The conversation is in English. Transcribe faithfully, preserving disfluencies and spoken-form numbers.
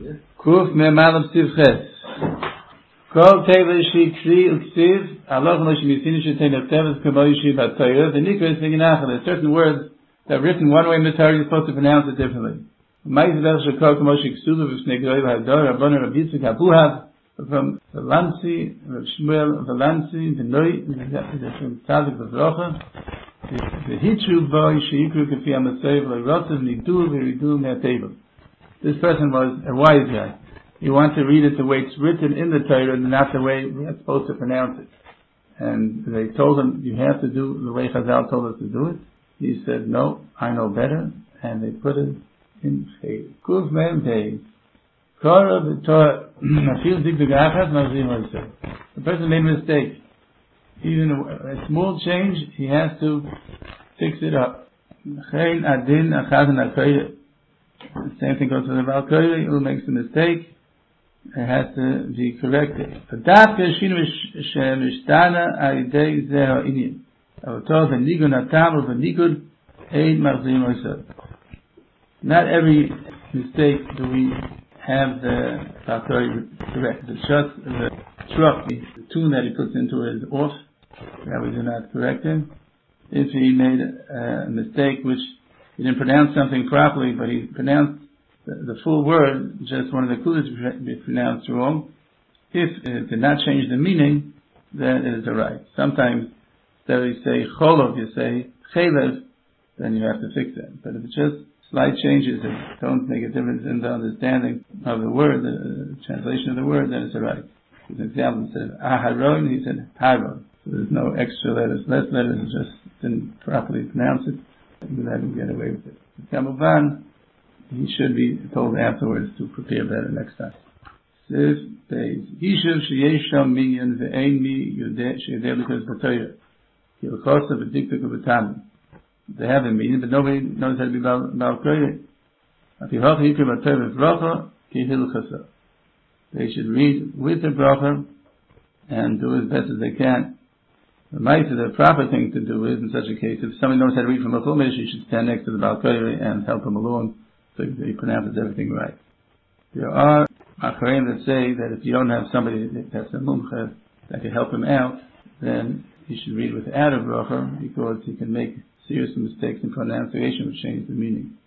Kuf me'malam sivches. Kol teva shi kri uksiv, aloch no shi misini shi tein teves kamo yishi batayah. The nikra is thinking after there's certain words that are written one way in the Torah, you're supposed to pronounce it differently. Ma'izveh shekol kamo shi ksuva v'shnei groi v'hador, Rabbanu Rabbi Yitzchak Abuhav, from Valansi, Rav Shmuel Valansi, V'noi, from Tzadik V'vrocha, the Hitru boy sheikru kafi amasev le'rotzav nigdul v'ridul me'ateva. This person was a wise guy. He wanted to read it the way it's written in the Torah and not the way we're supposed to pronounce it. And they told him, you have to do the way Chazal told us to do it. He said, no, I know better. And they put it in Chay. Kuf Mem Pei. Korah v'Torah. The person made a mistake. Even a small change, he has to fix it up. The same thing goes for the Baal Koire, who makes a mistake. It has to be corrected. Not every mistake do we have the Baal Koire correct. The shut, the truck, the tune that he puts into it is off. That we do not correct him. If he made a, a mistake which he didn't pronounce something properly, but he pronounced the, the full word, just one of the kulas be pronounced wrong. If it did not change the meaning, then it is alright. Sometimes, instead of you say cholov, you say chelev, then you have to fix it. But if it's just slight changes that don't make a difference in the understanding of the word, the, the translation of the word, then it's alright. For example, he said aharon, he said haron. So there's no extra letters, less letters, just didn't properly pronounce it. You let him get away with it. Kamuvan, he should be told afterwards to prepare better next time. Sif Beis. Yishuv sheyesham minyan ve'ein mi yudeh sheyedeh l'kos b'toyah. Kilchosa v'diktuk v'tanim. They have a meaning, but nobody knows how to be Baal Koire. Afihoch yikra b'toyah v'vrocha ki hilchosa. They should read with the bracha and do as best as they can. The mice, the proper thing to do is, in such a case, if somebody knows how to read from a chumash, you should stand next to the Baal Koire and help him along so he pronounces everything right. There are Acharim that say that if you don't have somebody that's a mumcha that can help him out, then you should read without a bracha because he can make serious mistakes in pronunciation which change the meaning.